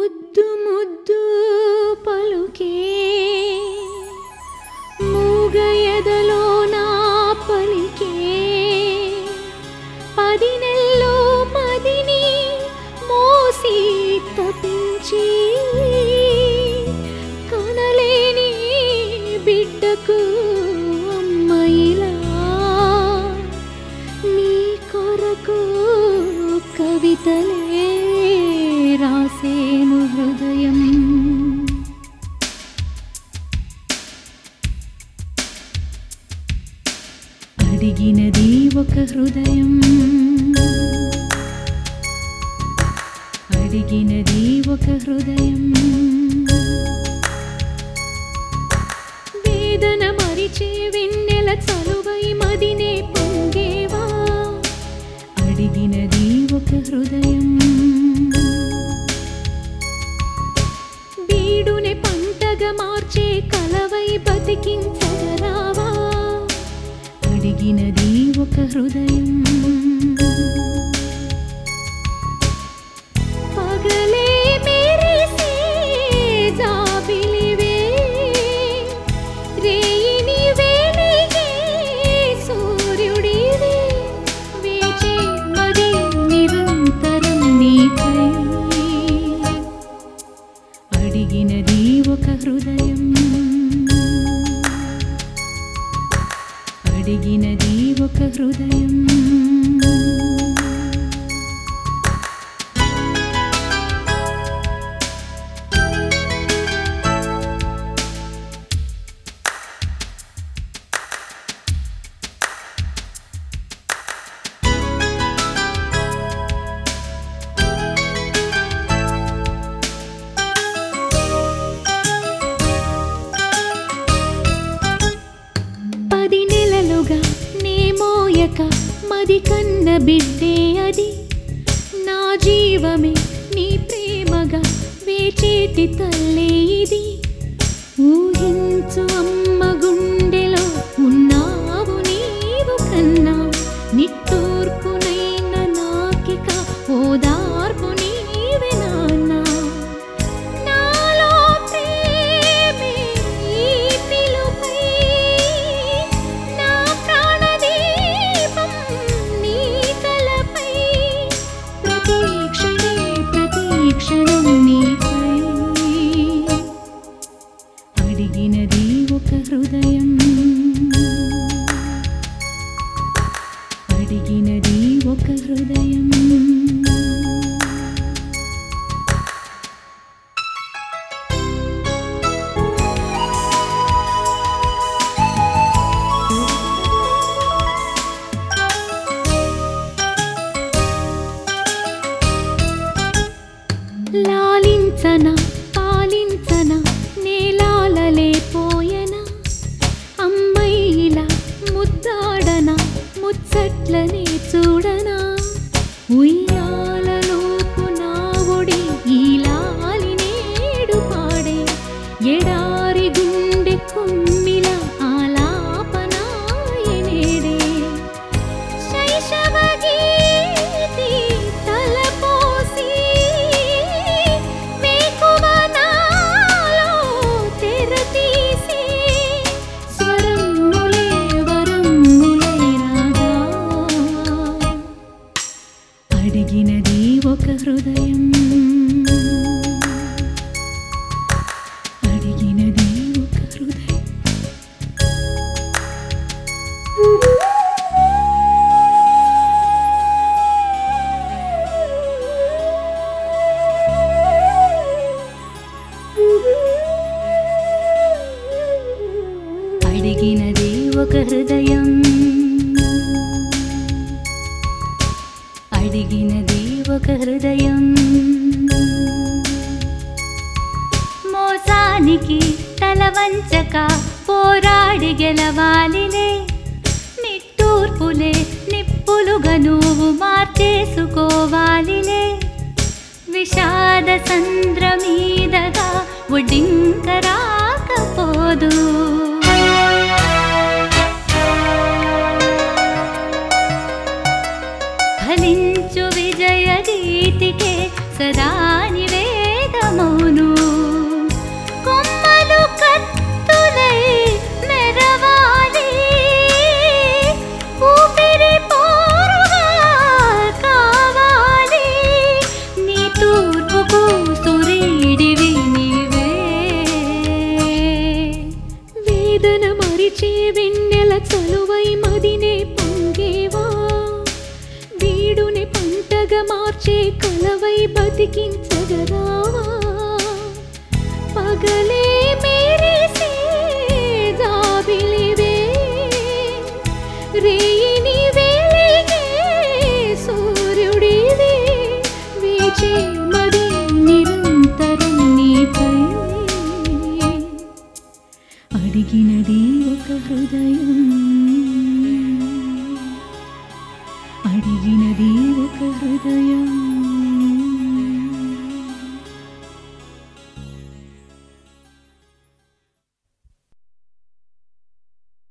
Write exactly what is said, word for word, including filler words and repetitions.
ముద్దు ముద్దు పలుకే మూగయదలో నా పలికే పది నెల్లో మదిని మోసి తపించి కనలేని బిడ్డకు అమ్మయిలా నీ కొరకు కవితలే రాసేను హృదయం. అడిగినది ఒక హృదయం, అడిగినది ఒక హృదయం. వేదన మరిచే వెన్నెల చలువై మదినే పొంగేవా, అడిగినది ఒక హృదయం. బీడునే పంటగా మార్చే కలవై బతికించగరావా, అడిగినది ఒక హృదయం. పగలే మెరిసే జాబిలివే రేయిని వెలిగే సూర్యుడివే వేచే మది నిరంతరం నీకై, అడిగినది ఒక హృదయం, అడిగినది ఒక హృదయం. పది నెలలుగా నే మోయక మది కన్న బిడ్డే అది, నా జీవమే నీ ప్రేమగా వేచేటి తల్లే ఇది. ఊహించు అమ్మ గుండెలో ఉన్నావు నీవు కన్నా, నిట్టూర్పునైన నాకిక ఓదార్పు నీవే నాన్న. నాలో ప్రేమే ఈ పిలుపై నా ప్రాణదీపం నీ తలపై, ప్రతీక్షణే ప్రతీక్షణం నీపై, అడిగినది ఒక హృదయం, అడిగినది ఒక హృదయం. లాలించన పాలించన నేలాలలే పోయన, అమ్మైలా ముద్దాడన ముచ్చట్లనే చూడనా, ఉయ్యాలలోపు నా ఒడి ఈ లాలి నేడు పాడే, ఎడారి గుండె కుమ్మిల ఆలాపనాయనేడే. శైశవ గీతి తలపోసి వేకువ నాలో తెరతీసి, స్వరములే వరములే రాగా, అడిగినది ఒక హృదయం, అడిగినది ఒక హృదయం. అడిగినది ఒక హృదయం, అడిగినది ఒక హృదయం. మోసానికి తల వంచక పోరాడి గెలవాలిలే, నిట్టూర్పులే నిప్పులుగా నువ్వు మార్చేసుకోవాలిలే. విషాద సంద్ర మీదగా ఒడ్డింక రాకపోదు, ఫలించు విజయ గీతికే సదా నివేదమౌ హృదయం, అడిగినది ఒక హృదయం.